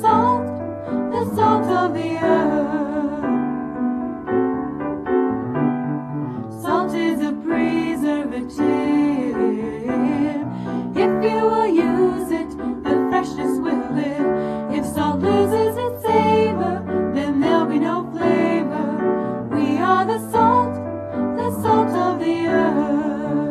salt of the earth. Salt is a preservative. If you will use it, the freshness will live. If salt loses its savor, then there'll be no flavor. We are the salt of the earth.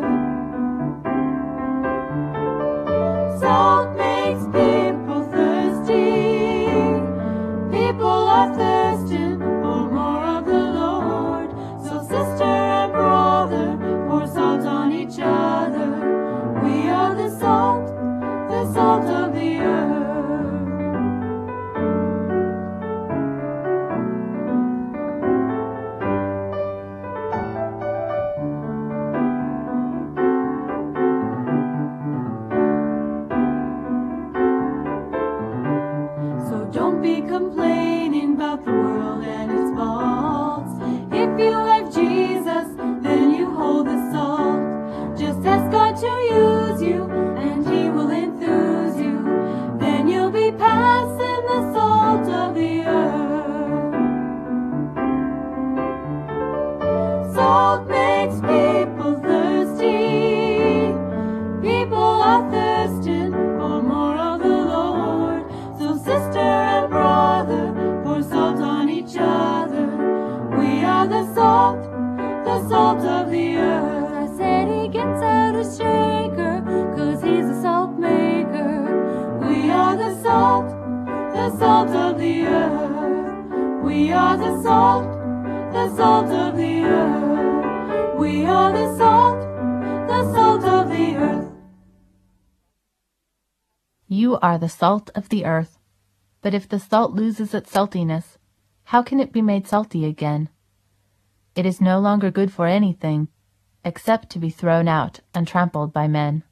Salt makes people thirsty. People are thirsting for more of the Lord. So sister and brother, pour salt on each other. We are the salt of the earth. So don't be complaining about the world and its faults. If you have Jesus, then you hold the salt. Just ask God to use you, and He will enthuse you. Then you'll be passing the salt of the earth. Salt makes people thirsty. People are thirsting for more of the Lord. So sister and brother, pour salt on each other. We are the salt of the earth. I said he gets out a shaker, 'cause he's a salt maker. We are the salt of the earth. We are the salt of the earth. We are the salt of the earth. You are the salt of the earth. But if the salt loses its saltiness, how can it be made salty again? It is no longer good for anything, except to be thrown out and trampled by men.